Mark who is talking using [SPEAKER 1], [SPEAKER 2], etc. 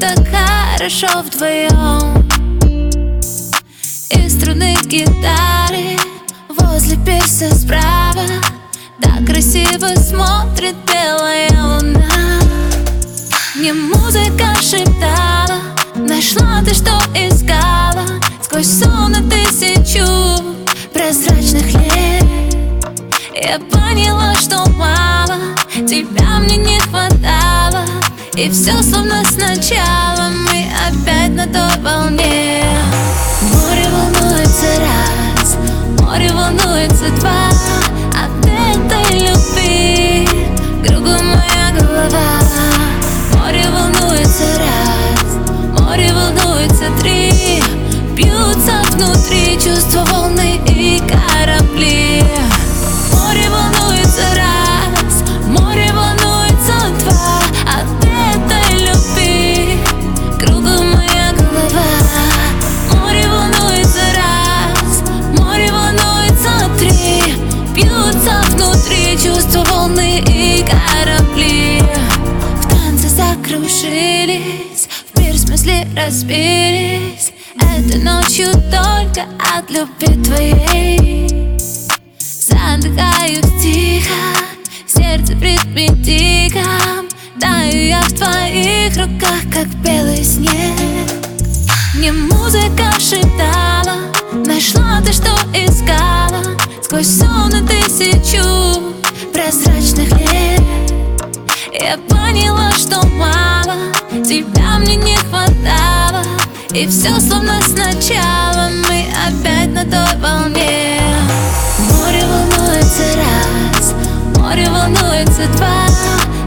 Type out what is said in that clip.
[SPEAKER 1] так хорошо вдвоем. И струны гитары возле пирса справа так красиво смотрит белая луна. Мне музыка шептала: нашла ты, что искала, сквозь сон на тысячу прозрачных лет. Я поняла, что мало, тебя мне не хватало, и все словно сначала, мы опять на той волне. Море волнуется раз, море волнуется два, от этой любви кругом моя голова. Море волнуется раз, море волнуется три, бьются внутри чувства волны и корабли. Море волнуется раз, море волнуется два, от этой любви кругом моя голова. Море волнуется раз, море волнуется три, бьются внутри чувства волны и корабли. В танце закружились, в мир смысле разбились, этой ночью только от любви твоей. Задыхаюсь тихо, сердце в ритме диком, таю я в твоих руках, как белый снег. Мне музыка шептала: нашла ты, что искала, сквозь сон на тысячу прозрачных лет. Я поняла, что мало, тебя мне не хватало, и все словно сначала, мы опять на той волне. Море волнуется раз, море волнуется два,